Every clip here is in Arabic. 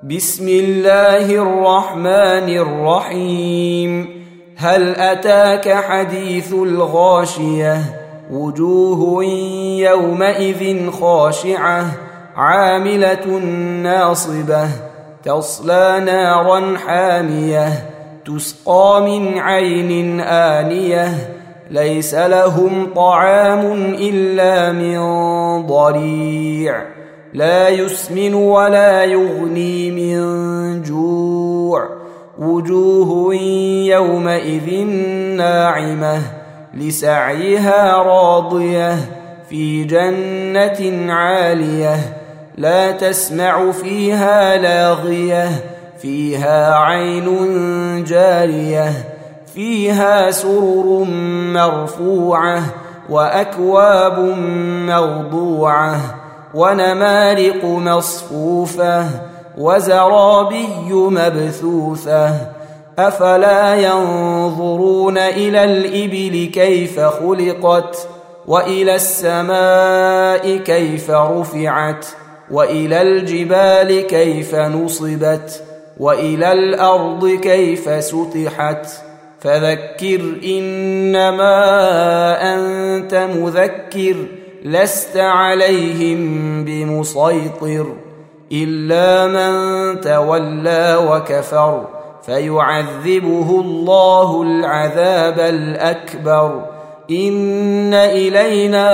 بسم الله الرحمن الرحيم. هل أتاك حديث الغاشية؟ وجوه يومئذ خاشعة عاملة ناصبة تصلى نارا حامية تسقى من عين آنية ليس لهم طعام إلا من ضريع لا يسمن ولا يغني من جوع. وجوه يومئذ ناعمة لسعيها راضية في جنة عالية لا تسمع فيها لاغية فيها عين جارية فيها سرر مرفوعة وأكواب موضوعة ونمارق مصفوفة وزرابي مبثوثة. أفلا ينظرون إلى الإبل كيف خلقت وإلى السماء كيف رفعت وإلى الجبال كيف نصبت وإلى الأرض كيف سطحت. فذكر إنما أنت مذكر لست عليهم بمسيطر إلا من تولى وكفر فيعذبه الله العذاب الأكبر. إن إلينا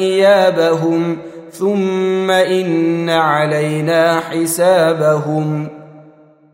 إيابهم ثم إن علينا حسابهم.